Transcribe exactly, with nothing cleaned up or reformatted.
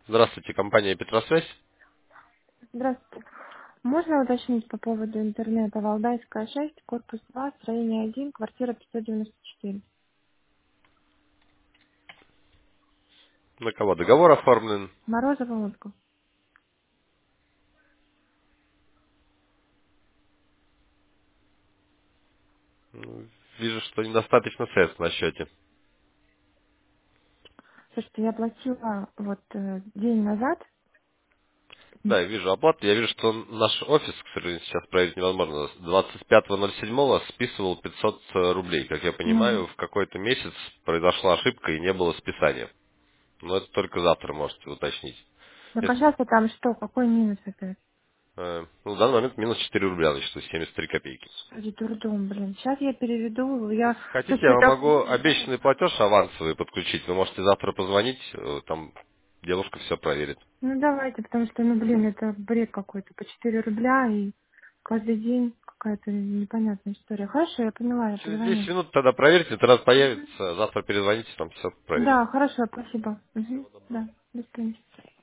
Здравствуйте, компания Петросвязь. Здравствуйте. Можно уточнить по поводу интернета Валдайская шесть, корпус два, строение один, квартира пятьсот девяносто четыре. На кого договор оформлен? Морозова утка. Ну, Вижу, что недостаточно средств на счете. Слушайте, я платила вот э, день назад. Да, я вижу оплату. Я вижу, что наш офис, к сожалению, сейчас проверить невозможно. С двадцать пятого ноль седьмого списывал пятьсот рублей. Как я Мгм. понимаю, в какой-то месяц произошла ошибка и не было списания. Но это только завтра можете уточнить. Так а Если, сейчас там что, какой минус опять? э, ну, в данный момент минус четыре рубля, значит, семьдесят три копейки. Господи, дурдом, блин. Сейчас я переведу. Я, Если хотите, я слушайте, вам так... могу обещанный платеж авансовый подключить. Вы можете завтра позвонить, э, там девушка все проверит. Ну давайте, потому что, ну блин, это бред какой-то. По четыре рубля и каждый день какая-то непонятная история. Хорошо, я поняла, я Через десять позвоню. минут тогда проверьте, тогда Мгм. появится, завтра перезвоните, там все проверим. Да, хорошо, спасибо. Мгм. Да, до свидания.